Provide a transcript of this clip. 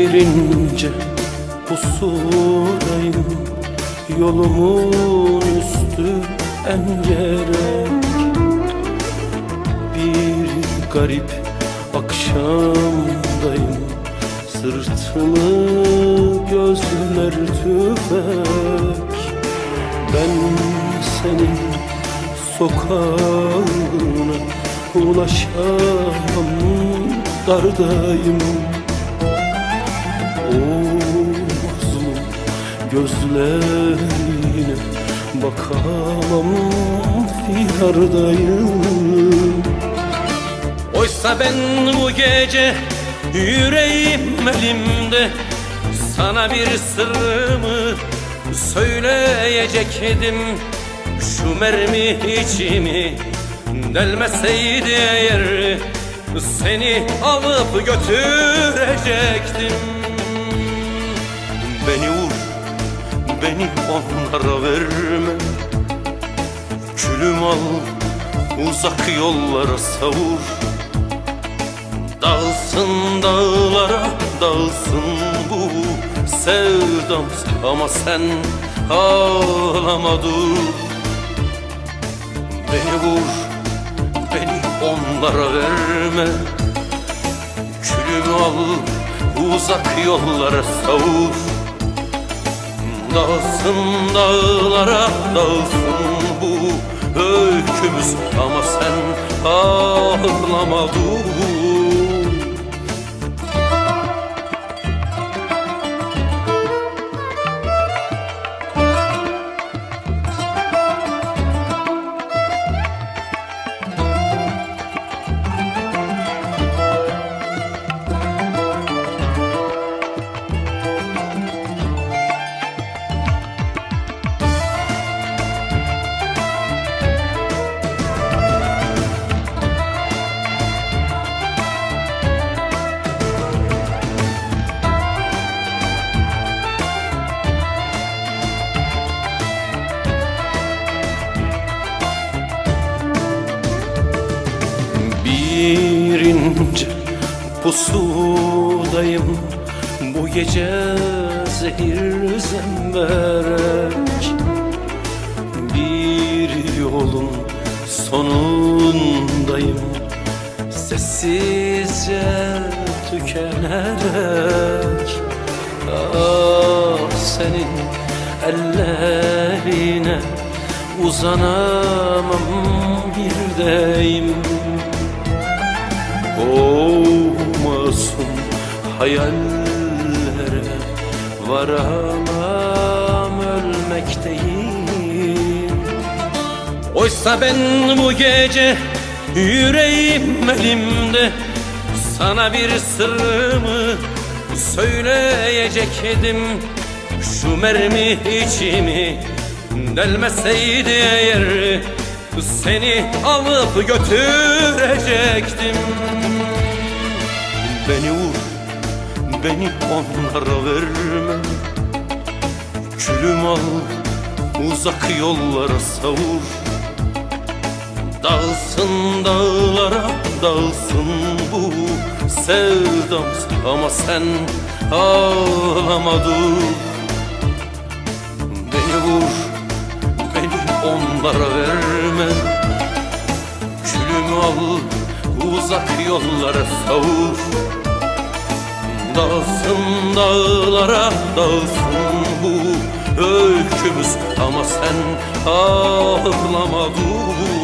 Bir ince pusudayım, yolumun üstü engerek. Bir garip akşamdayım, sırtımı gözler tüfek. Ben senin sokağına ulaşamam, dardayım. O mazlum gözlerine bakamam, firdayım. Oysa ben bu gece yüreğim elimde, sana bir sırrımı söyleyecektim. Şu mermi içimi delmeseydi eğer, seni alıp götürecektim. Beni vur, beni onlara verme, külüm al, uzak yollara savur. Dağılsın dağlara, dağılsın bu sevdam, ama sen ağlama dur. Beni vur, beni onlara verme, külümü al, uzak yollara savur. Dağılsın dağlara, dağılsın bu öykümüz, ama sen ağlama dur. Bir ince pusudayım, bu gece zehir zemberek. Bir yolun sonundayım, sessizce tükenerek. Ah, senin ellerine uzanamam bir deyim. O masum hayallere varamam, ölmekteyim. Oysa ben bu gece yüreğim elimde, sana bir sırrımı söyleyecektim. Şu mermi içimi delmeseydi eğer, seni alıp götürecektim. Beni vur, beni onlara verme, külüm al, uzak yollara savur. Dağılsın dağlara, dağılsın bu sevdam, ama sen ağlama dur. Beni vur, beni onlara verme, külümü al, uzak yollara savur. Dağılsın dağlara, dağılsın bu öykümüz, ama sen ağlama dur.